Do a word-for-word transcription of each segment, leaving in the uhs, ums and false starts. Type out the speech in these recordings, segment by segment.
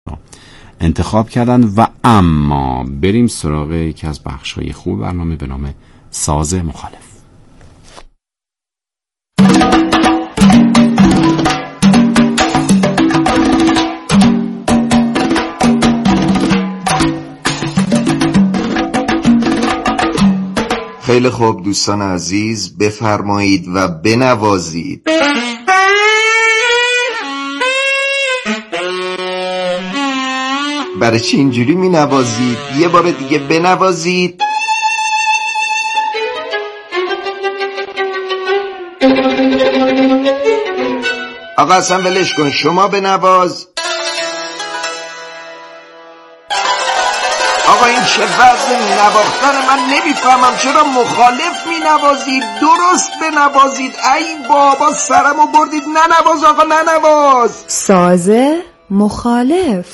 انتخاب کردن. و اما بریم سراغ یکی از بخش‌های خوب برنامه به نام ساز مخالف. خیلی خوب دوستان عزیز، بفرمایید و بنوازید. برای چی اینجوری می نوازید؟ یه بار دیگه بنوازید. آقا اصلا ولش کن، شما بنواز. آقا این چه وضع نواختن؟ من نمیفهمم چرا مخالف می نوازید؟ درست بنوازید. ای بابا سرمو بردید. ننواز آقا، ننواز. ساز مخالف.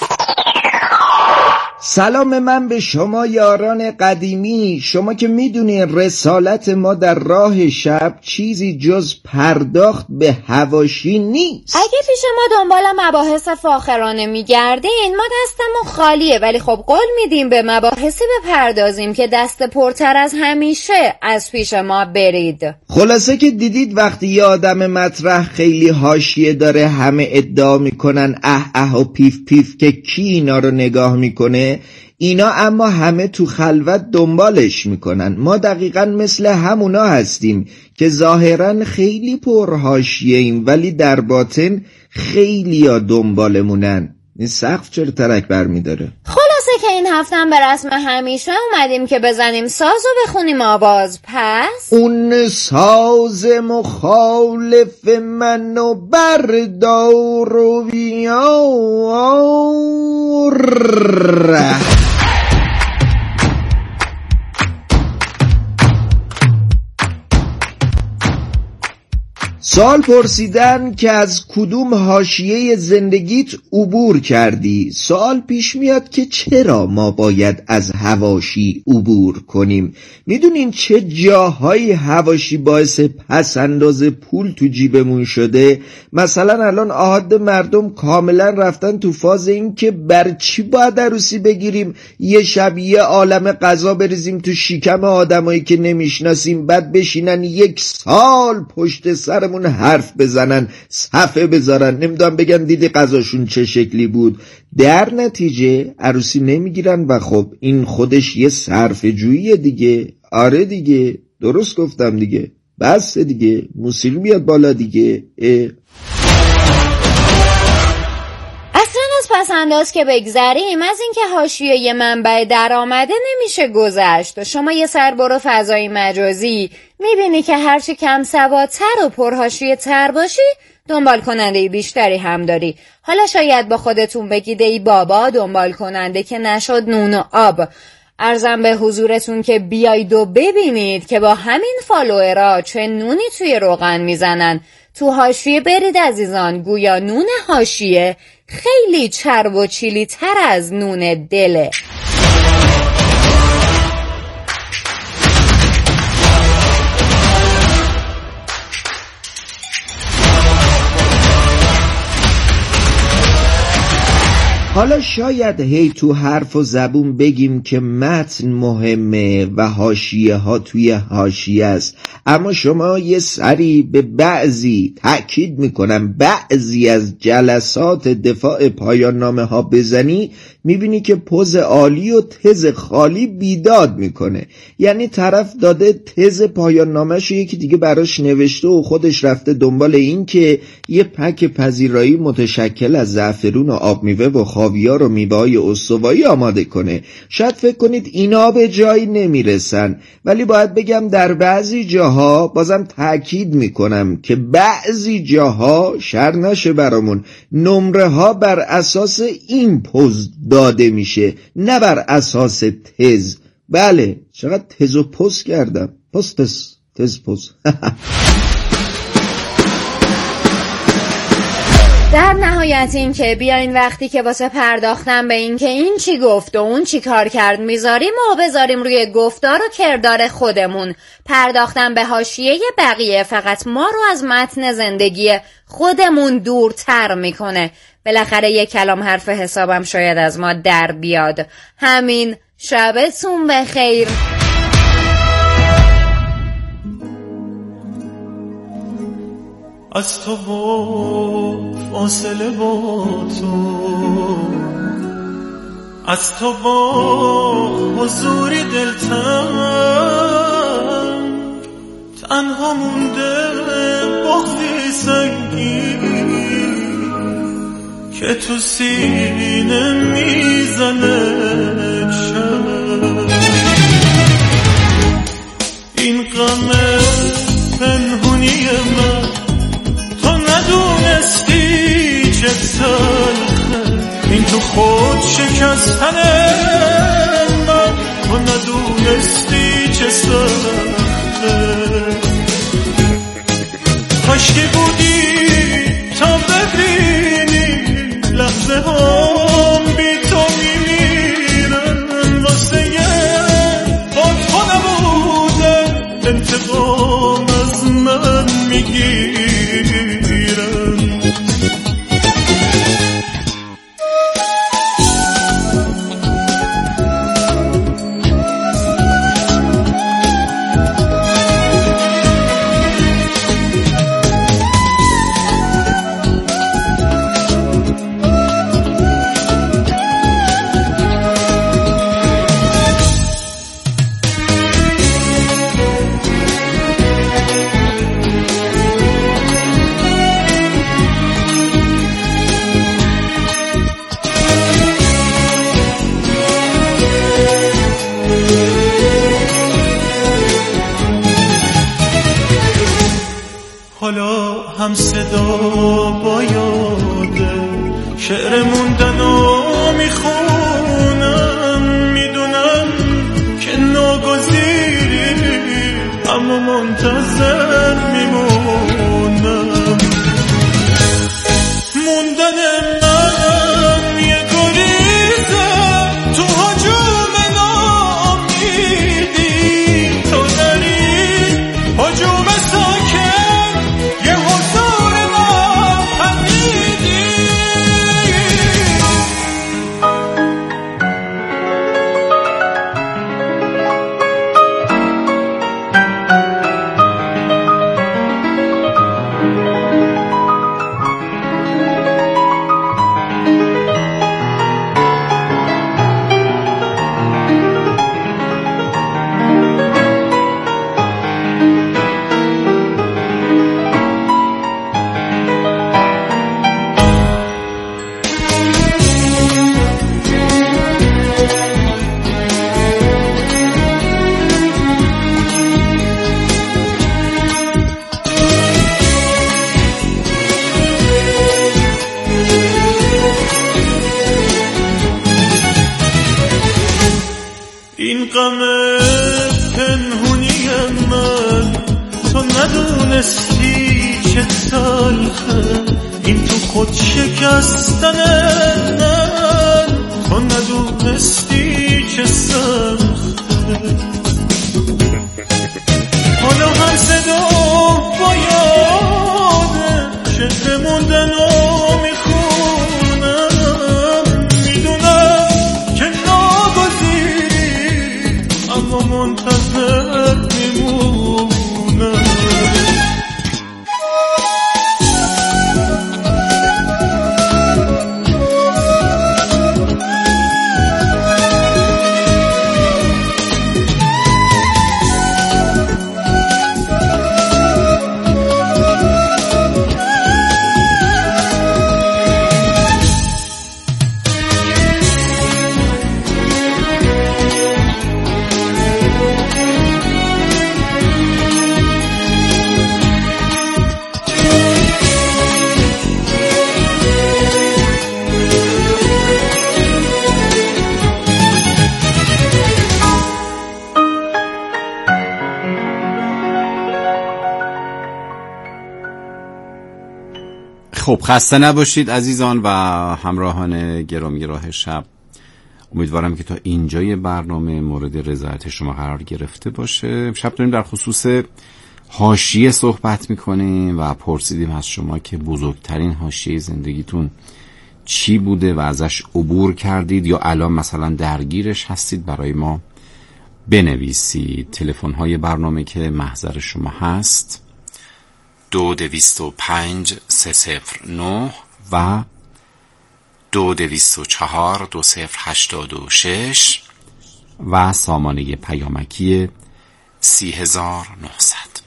سلام من به شما یاران قدیمی. شما که میدونین رسالت ما در راه شب چیزی جز پرداخت به حواشی نیست. اگه پیش ما دنبال مباحث فاخرانه میگردین ما دستمون خالیه، ولی خب قول میدیم به مباحثی بپردازیم که دست پرتر از همیشه از پیش ما برید. خلاصه که دیدید وقتی یه آدم مطرح خیلی حاشیه داره همه ادعا میکنن اه اه و پیف پیف که کی اینا رو نگاه میکنه، اینا اما همه تو خلوت دنبالش میکنن. ما دقیقاً مثل همونا هستیم که ظاهراً خیلی پرحاشیه ایم ولی در باطن خیلی ها دنبالمونن. این سقف چرا ترک بر میداره؟ خلاصه که این هفتم به رسم همیشه اومدیم که بزنیم ساز و بخونیم آواز. پس اون ساز مخالف منو بردار و بیار. سوال پرسیدن که از کدوم حاشیه زندگیت عبور کردی. سوال پیش میاد که چرا ما باید از حواشی عبور کنیم؟ میدونین چه جاهای حواشی باعث پس انداز پول تو جیبمون شده؟ مثلا الان آحاد مردم کاملا رفتن تو فاز این که بر چی باید عروسی بگیریم، یه شب یه عالم غذا بریزیم تو شکم آدمایی که نمیشناسیم، بعد بشینن یک سال پشت سرمون حرف بزنن، صفحه بذارن، نمیدونم بگن دیدی غذاشون چه شکلی بود. در نتیجه عروسی نمیگیرن و خب این خودش یه صرفه جوییه دیگه. آره دیگه، درست گفتم دیگه. بس دیگه، موسیقی بیاد بالا دیگه. اه. پس انداز که بگذریم از اینکه حاشیه یه منبع درآمده نمیشه گذشت. شما یه سر برو فضای مجازی میبینی که هرچی کم سوادتر و پرحاشیه تر باشی دنبال کننده بیشتری هم داری. حالا شاید با خودتون بگید ای بابا دنبال کننده که نشد نون و آب. عرضم به حضورتون که بیایید و ببینید که با همین فالوورا چه نونی توی روغن میزنن. تو حاشیه برید عزیزان، گویا نون حاشیه خیلی چرب و چیلی تر از نون دله. حالا شاید هی تو حرف و زبون بگیم که متن مهمه و حاشیه ها توی حاشیه است، اما شما یه سری به بعضی، تأکید میکنم بعضی از جلسات دفاع پایان نامه ها بزنی میبینی که پوز عالی و تز خالی بیداد میکنه. یعنی طرف داده تز پایان نامه‌شو یکی دیگه براش نوشته و خودش رفته دنبال این که یه پک پذیرایی متشکل از زعفرون و آب میوه و خاویار و میوه‌های استوایی آماده کنه. شاید فکر کنید اینا به جایی نمیرسن، ولی باید بگم در بعضی جاها، بازم تأکید میکنم که بعضی جاها شر نشه برامون، نمره ها بر اساس این پوز داده میشه نه بر اساس تز. بله، چقدر تز و پوز کردم. پوز تز تز پوز. در نهایت این که بیاین وقتی که واسه پرداختن به این که این چی گفت و اون چی کار کرد میذاریم و بذاریم روی گفتار و کردار خودمون. پرداختن به حاشیه بقیه فقط ما رو از متن زندگی خودمون دورتر میکنه. بالاخره یک کلام حرف حسابم شاید از ما در بیاد. همین، شبتون بخیر. از تو با فاصله با تو، از تو با حضوری دلتنگ، تنها مونده بغضی سنگین که تو سینه میزنه شب. این غم پنهونی من ندونستی چه تلخه، این تو خود شکستن من تو ندونستی چه سخته. کاشکی بودی تا ببینی لحظه هم بی تو میمیرن، واسه یه با تو نبودن انتقام از من میگیرن. حالا هم صدا با یاده شعر موندن و میخونم، میدونم که ناگزیری اما منتظر میمونم. موندن من یه گریزه تو هجوم ناامیدی، تو داری هجوم ساکن یه حضور ناپدیدی. این غم پنهونی من تو ندونستی چه تلخه، این تو خود شکستن من تو ندونستی چه سخته. حالا هم صدا با یاده شعر موندن و میخونم، میدونم که ناگزیری اما منتظر میمونم. خب خسته نباشید عزیزان و همراهان گرامی راه شب. امیدوارم که تا اینجای برنامه مورد رضایت شما قرار گرفته باشه. شب داریم در خصوص حاشیه صحبت میکنیم و پرسیدیم از شما که بزرگترین حاشیه زندگیتون چی بوده و ازش عبور کردید یا الان مثلا درگیرش هستید. برای ما بنویسید. تلفن های برنامه که محضر شما هست دو دویست و پنج سه صفر نه و دو دویست و چهار دو صفر هشتاد و شش و سامانه پیامکی سی هزار و نهصد.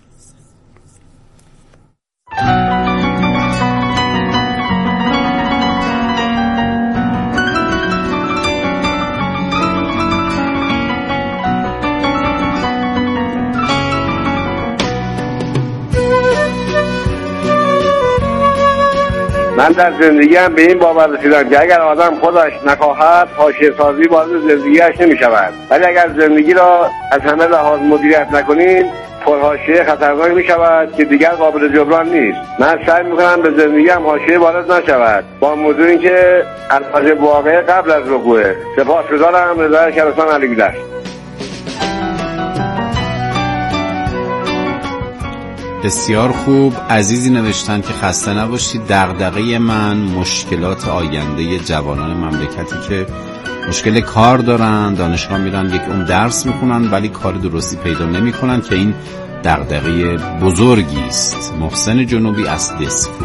من در زندگیم به این باور رسیدم که اگر آدم خودش نخواهد حاشیه سازی وارد زندگیش نمی شود، ولی اگر زندگی را از همه لحاظ مدیریت نکنیم پرحاشیه خطرناک می شود که دیگر قابل جبران نیست. من سعی می کنم به زندگیم حاشیه وارد نشود با موضوع اینکه الواجب واقعه قبل از وقوعه. سپاسگزارم. رضا شهرستان علیگودرز. بسیار خوب. عزیزی نوشتن که خسته نباشید. دغدغه من مشکلات آینده جوانان مملکتی که مشکل کار دارن، دانشگاه میرن، یک اون درس میخونن ولی کار درستی پیدا نمیکنن که این دغدغه بزرگی است. محسن جنوبی از دسپول.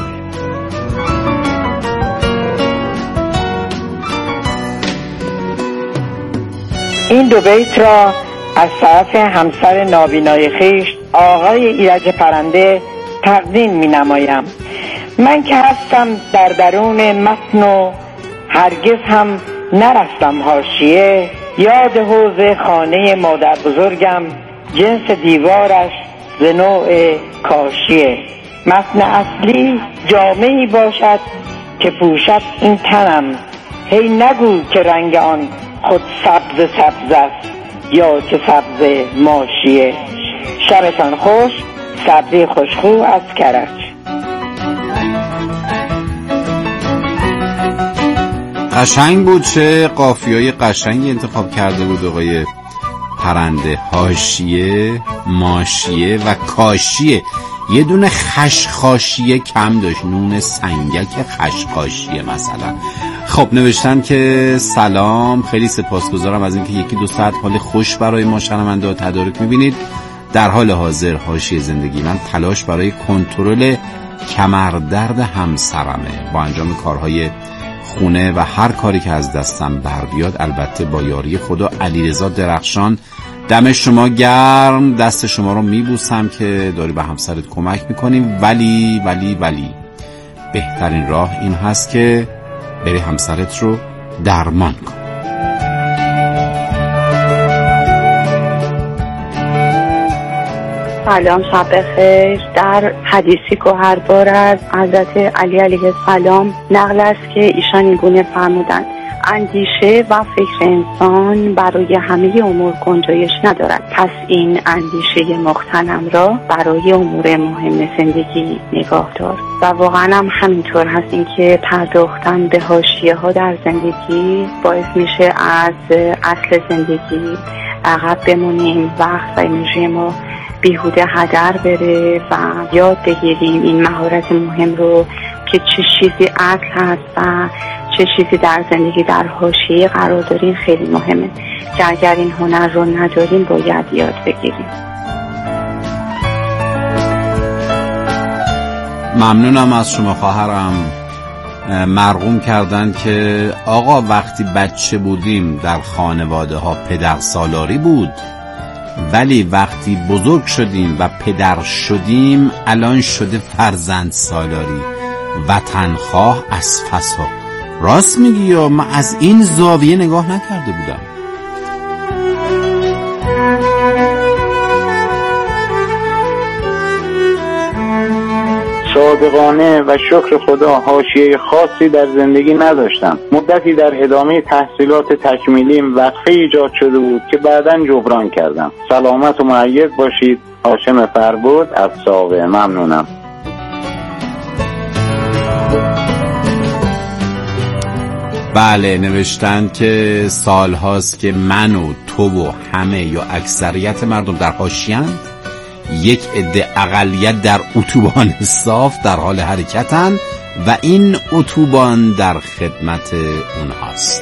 این دو بیت را از طرف همسر نابینای خویش آقای ایرج پرنده تقدیم می نمایم. من که هستم در درون متن و هرگز هم نرفتم حاشیه، یاد حوض خانه مادر بزرگم جنس دیوارش ز نوع کاشیه. متن اصلی جامه‌ای باشد که پوشد این تنم، هی نگو که رنگ آن خود سبز سبز است یا که سبز ماشیه. شبتان خوش. صبری خوشخو از کرج. قشنگ بود. چه قافیه‌های قشنگی انتخاب کرده بود آقای پرنده. حاشیه، ماشیه و کاشیه. یه دونه خشخاشیه کم داشت. نون سنگک خشخاشیه مثلا. خب نوشتن که سلام، خیلی سپاسگزارم از اینکه یکی دو ساعت حال خوش برای ما شنونده ها تدارک میبینید. در حال حاضر حاشیه زندگی من تلاش برای کنترل کمردرد همسرمه با انجام کارهای خونه و هر کاری که از دستم بر بیاد، البته با یاری خدا. علیرضا درخشان، دم شما گرم. دست شما رو میبوسم که داری به همسرت کمک میکنیم، ولی ولی ولی بهترین راه این هست که بری همسرت رو درمان کن. سلام، شب بخیر. در حدیثی گوهربار از حضرت علی علیه السلام نقل است که ایشان این گونه فرمودند: اندیشه و فکر انسان برای همه امور گنجایش ندارد، پس این اندیشه مغتنم را برای امور مهم زندگی نگاه دار. و واقعا هم همینطور هست، این که پرداختن به حاشیه ها در زندگی باعث میشه از اصل زندگی عقب بمونیم، وقت و انرژی ما بیهوده هدر بره و یاد بگیریم این مهارت مهم رو که چه چیزی اصل هست و چه چیزی در زندگی در حاشیه قرار داریم. خیلی مهمه که اگر این هنر رو نداریم باید یاد بگیریم. ممنونم از شما خواهرم. مرغوم کردن که آقا وقتی بچه بودیم در خانواده ها پدر سالاری بود، ولی وقتی بزرگ شدیم و پدر شدیم الان شده فرزند سالاری. وطنخواه از فسا. راست میگی یا من از این زاویه نگاه نکرده بودم. صادقانه و شکر خدا حاشیه خاصی در زندگی نداشتم. مدتی در ادامه تحصیلات تکمیلیم وقفه ایجاد شده بود که بعداً جبران کردم. سلامت و مؤید باشید. هاشم فربود از ساوه. ممنونم. بله، نوشتن که سال هاست که من و تو و همه یا اکثریت مردم در حاشیه‌اند، یک عده اقلیت در اتوبان صاف در حال حرکتند و این اتوبان در خدمت اونهاست.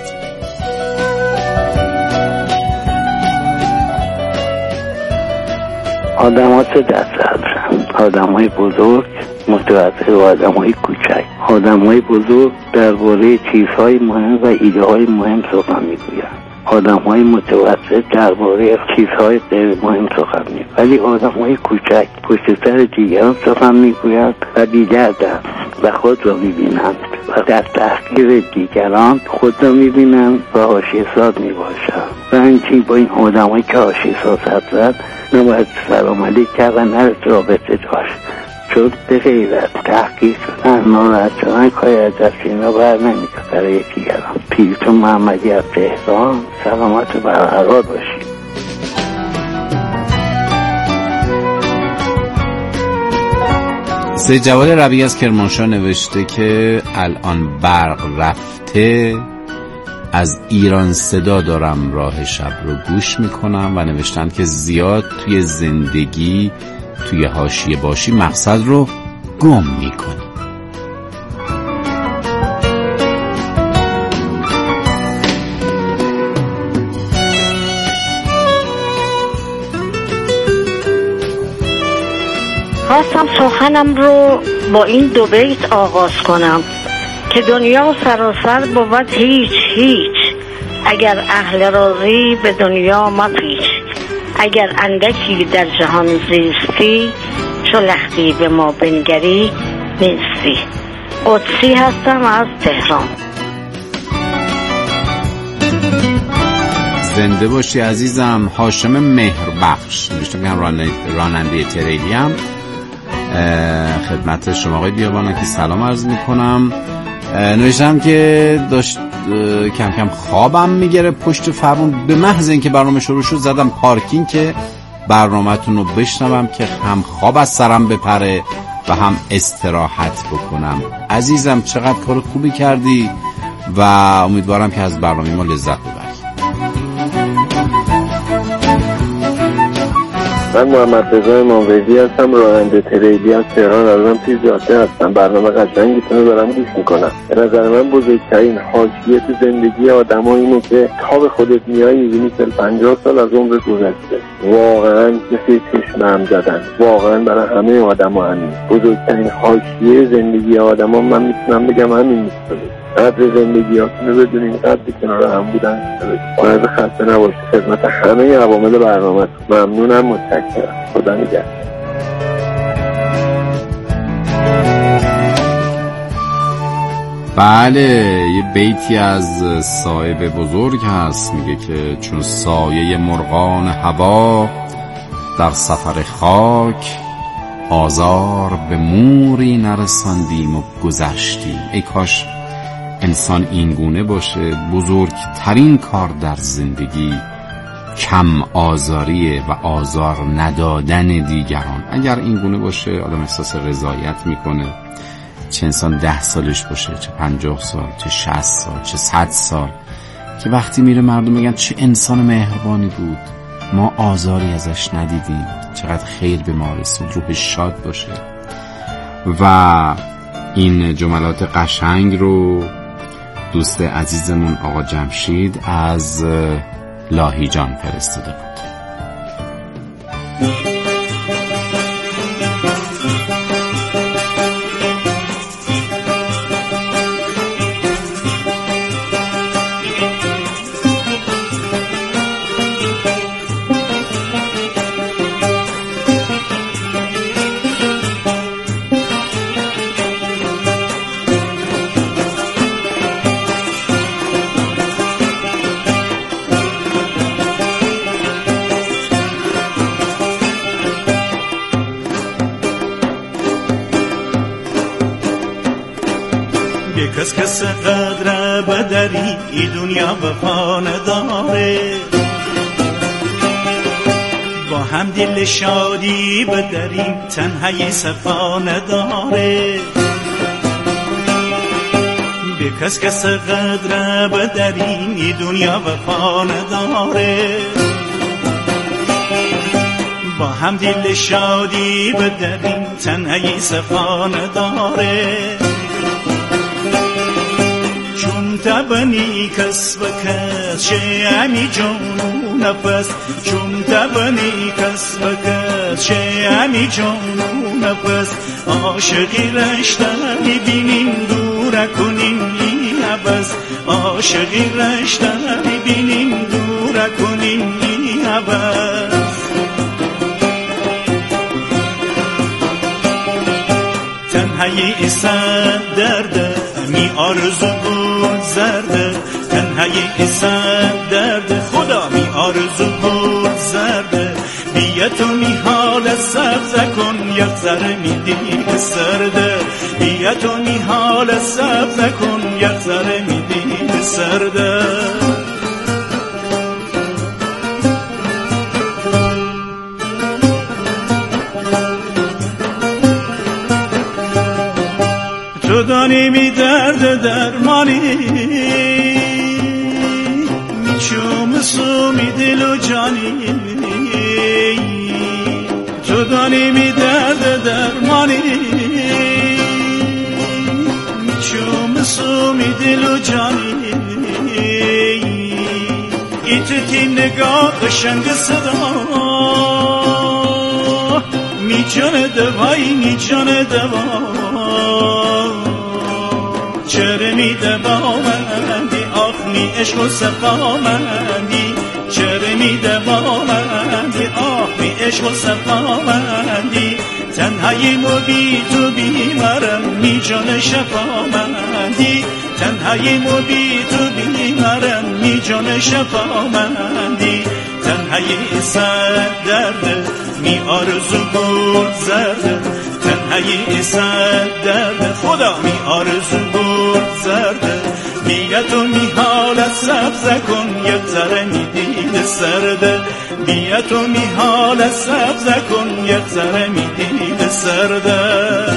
آدمات در صدرن، آدم های بزرگ متوسط و آدم های کوچک. آدم های بزرگ درباره چیزهای مهم و ایده های مهم سخن میگویند، آدم های متوسط درباره چیزهای غیر مهم سخن میگویند، ولی آدم های کوچک پشت سر دیگران سخن میگویند و بی‌دردند و خود را میبینند و در تحقیر دیگران خود را میبینند و حاشیه‌ساز میباشند. و همچنین با این آدم هایی که حاشیه‌ساز هستند نباید سلام علیک کرد و نرد رابطه داشت، چون به غیر از تحقیق شدن ناراحت شدن کاری از دست اینا بر نمیاد برای دیگران. پیرتون محمدی از تهران، سلامت و برقرار باشید. سید جواد ربیعی از کرمانشاه نوشته که الان برق رفته، از ایران صدا دارم راه شب رو گوش میکنم و نوشتند که زیاد توی زندگی توی حاشیه باشی مقصد رو گم میکنی. خواستم سخنم رو با این دو بیت آغاز کنم که دنیا سراسر بود هیچ هیچ، اگر اهل راضی به دنیا مپیچ، اگر اندکی در جهان زیستی، چو لختی به ما بنگری نیستی. قدسی هستم از تهران. زنده باشی عزیزم. هاشم مهربخش نوشته که راننده تریلی هم خدمت شما آقای بیابانکی سلام عرض میکنم. نوشتم که داشت کم کم خوابم میگیره پشت فرمون، به محض اینکه برنامه شروع شد زدم پارکینگ که برنامه‌تون رو بشنوم که هم خواب از سرم بپره و هم استراحت بکنم. عزیزم چقدر کار خوبی کردی و امیدوارم که از برنامه ما لذت ببری. من محمد رضا مانوردی هستم، راننده تریلی از تهران. الان توی جاده هستم، برنامه قشنگتون رو دارم گوش میکنم. به نظر من بزرگترین حاشیه تو زندگی آدم‌ها اینه که تا به خودت میای میبینی چهل پنجاه سال از عمر گذشته. واقعا مثل چشم هم زدن، واقعا برای همه آدم‌ها همین بزرگترین حاشیه زندگی آدم‌ها. من میتونم بگم همین نیست. قدر زندگی هاتون رو بدونین، قدر کنار هم بودن. باید خسته نباشید. خدمت همه عوامل برنامه ممنونم، متشکرم. خدا نگهدار. بله، یه بیتی از صاحب بزرگ هست میگه که چون سایه مرغان هوا در سفر خاک، آزار به موری نرساندیم و گذشتیم. ای کاش انسان این گونه باشه. بزرگترین کار در زندگی کم آزاریه و آزار ندادن دیگران. اگر این گونه باشه آدم احساس رضایت میکنه، چه انسان ده سالش باشه، چه پنجاه سال، چه شصت سال، چه صد سال، که وقتی میره مردم میگن چه انسان مهربانی بود، ما آزاری ازش ندیدیم، چقدر خیر به ما رسید، روح شاد باشه. و این جملات قشنگ رو دوست عزیزمون آقا جمشید از لاهیجان فرستاده بود. کس کس قدر بدری ای دنیا وفا نداره، با هم دل شادی بدریم تنهایی صفا نداره. به کس کس قدر به در این دنیا وفا نداره، با هم دل شادی به در این تنهایی صفا نداره. چون تبنی کس و کس شیمی جان و نفس، چون تبنی کس و کس شیمی جان و نفس، عاشقی رشته میبینیم دور کنیم ای عبس، عاشقی رشته میبینیم دور کنیم ای عبس. تنهایی صد درده می آرزو بود زرده، تنهایی صد درده خدا می آرزو بود زرده، بیا تو می حال سبز کن یک ذره می دید سرده، بیا تو می حال سبز کن یک ذره می دید سرده. تو دانی می درد درمانی، می چوم سو می دل و جانی، تو دانی می درد درمانی، می چوم سو می دل و جانی. ایتتی نگاه قشنگ صدا می جان دوایی می جان دوا، چرا می دوامندی آخ می عشق و سقامندی، چرا می دوامندی آخ می عشق و سقامندی، تنهایی مو بی تو بیمارم می جان شفامندی، تنهایی مو بی تو بیمارم می جان شفامندی. تنهایی صد درده می آرزو بود زرده، تنهایی صد درده خدا می آرزو بود زرده، بیا تو می حالت سبز کن یک ذره می دید سرده، بیا تو می حالت سبز کن یک ذره می دید سرده.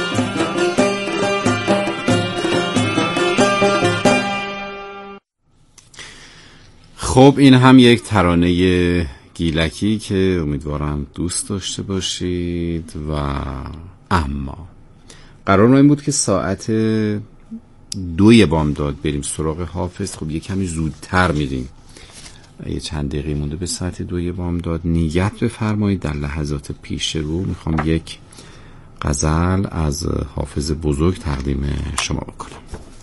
خب این هم یک ترانه گیلکی که امیدوارم دوست داشته باشید. و اما قرار این بود که ساعت دوی بامداد بریم سراغ حافظ. خب یه کمی زودتر میریم، یه چند دقیقه مونده به ساعت دوی بامداد. نیت بفرمایید در لحظات پیش رو میخوام یک غزل از حافظ بزرگ تقدیم شما بکنم.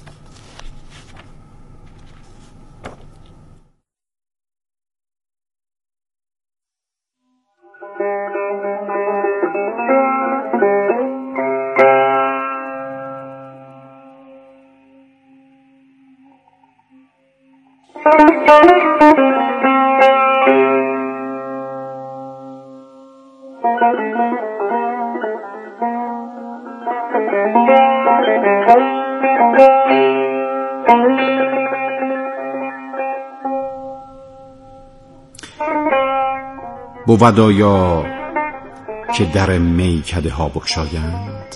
بود آیا که در میکده ها بگشایند،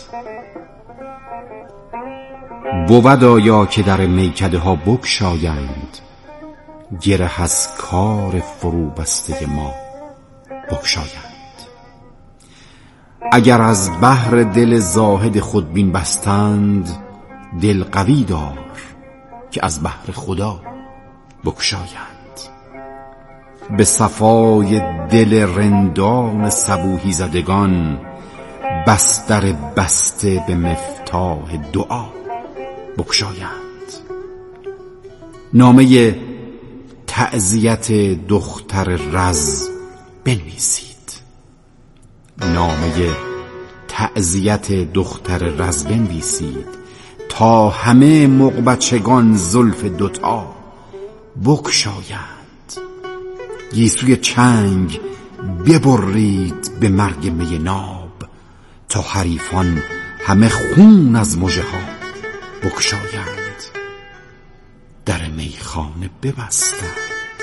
بود آیا که در میکده ها بگشایند، گره از کار فرو بسته ما بگشایند. اگر از بحر دل زاهد خودبین بستند، دل قوی دار که از بحر خدا بگشایند. به صفای دل رندان صبوحی زدگان، بستر بسته به مفتاح دعا بگشایند. نامه تعزیت دختر رز بنویسید، نامه تعزیت دختر رز بنویسید، تا همه مغبچگان زلف دوتا بگشایند. گیسوی چنگ ببرید به مرگ می ناب، تا حریفان همه خون از مژه ها بگشایند. در میخانه ببستند،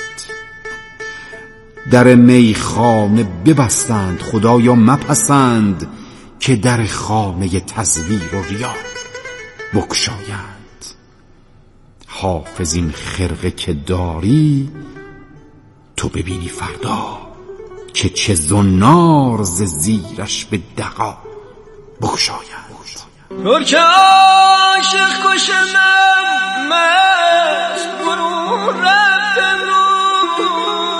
در میخانه ببستند، خدایا مپسند که در خانه تزویر و ریا بگشایند. حافظ این خرقه که داری تو ببینی فردا که چه زنار ز زیرش به دغا بگشاید. ترک عاشق کشنم مست برون رفتم رو،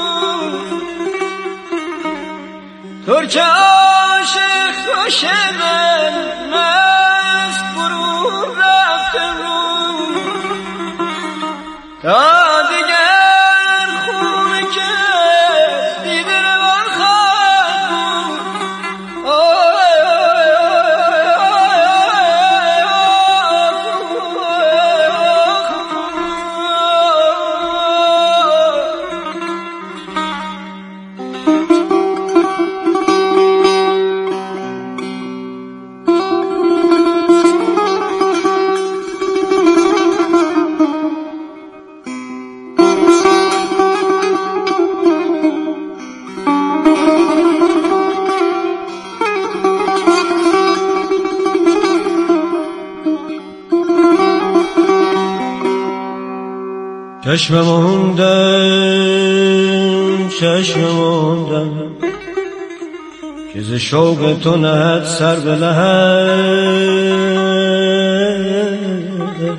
ترک عاشق کشنم مست برون رفتم رو، تا دیگر خونه که دیده روان خواهد بود. چشم موندم چشم موندم که ز شوق تو نهد سر به لحد،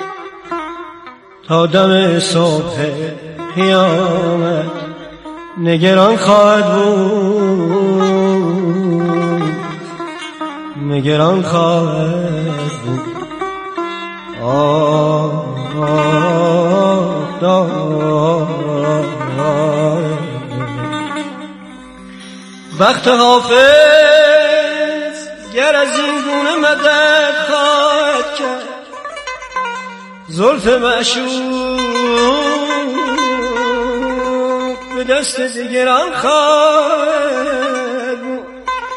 تا دم صبح قیامت نگران خواهد بود، نگران خواهد بود. آه وقت حافظ گر از این گونه مدد خواهد کرد، زلف معشوق به دست دیگران خواهد بود.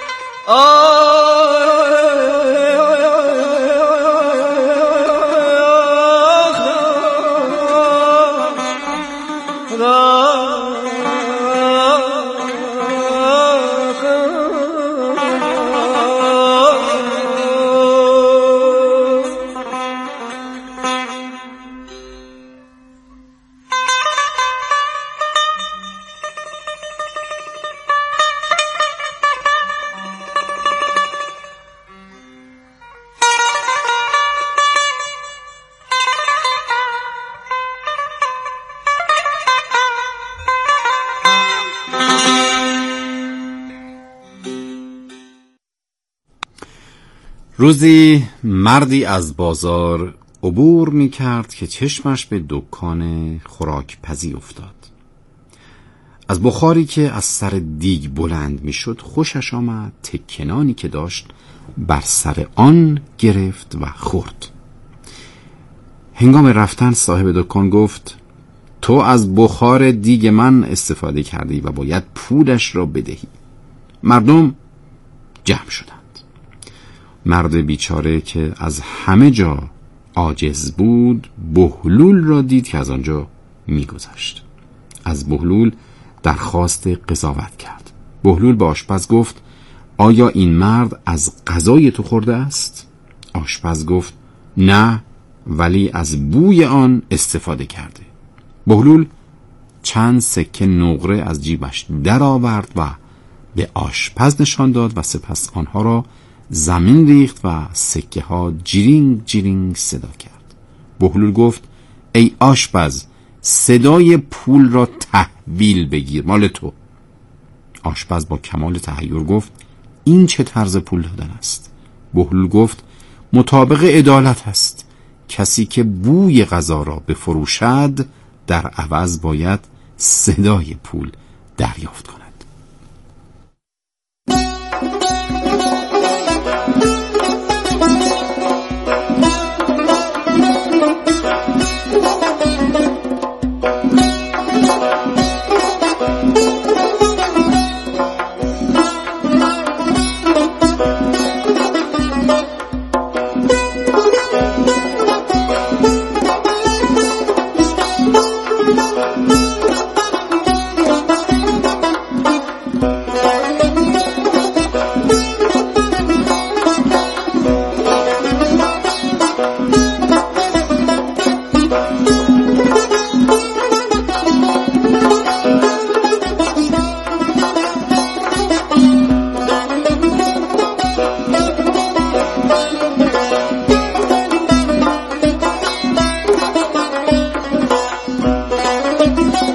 روزی مردی از بازار عبور می کرد که چشمش به دکان خوراکپزی افتاد. از بخاری که از سر دیگ بلند می شد خوشش آمد، تکنانی که داشت بر سر آن گرفت و خورد. هنگام رفتن صاحب دکان گفت تو از بخار دیگ من استفاده کردی و باید پولش را بدهی. مردم جمع شدند. مرد بیچاره که از همه جا عاجز بود بهلول را دید که از آنجا میگذشت. از بهلول درخواست قضاوت کرد. بهلول به آشپز گفت آیا این مرد از غذای تو خورده است؟ آشپز گفت نه، ولی از بوی آن استفاده کرده. بهلول چند سکه نقره از جیبش در آورد و به آشپز نشان داد و سپس آنها را زمین ریخت و سکه ها جیرینگ جیرینگ صدا کرد. بهلول گفت ای آشپز، صدای پول را تحویل بگیر، مال تو. آشپز با کمال تحیر گفت این چه طرز پول دادن است؟ بهلول گفت مطابق عدالت است. کسی که بوی غذا را بفروشد در عوض باید صدای پول دریافت کند. Thank you.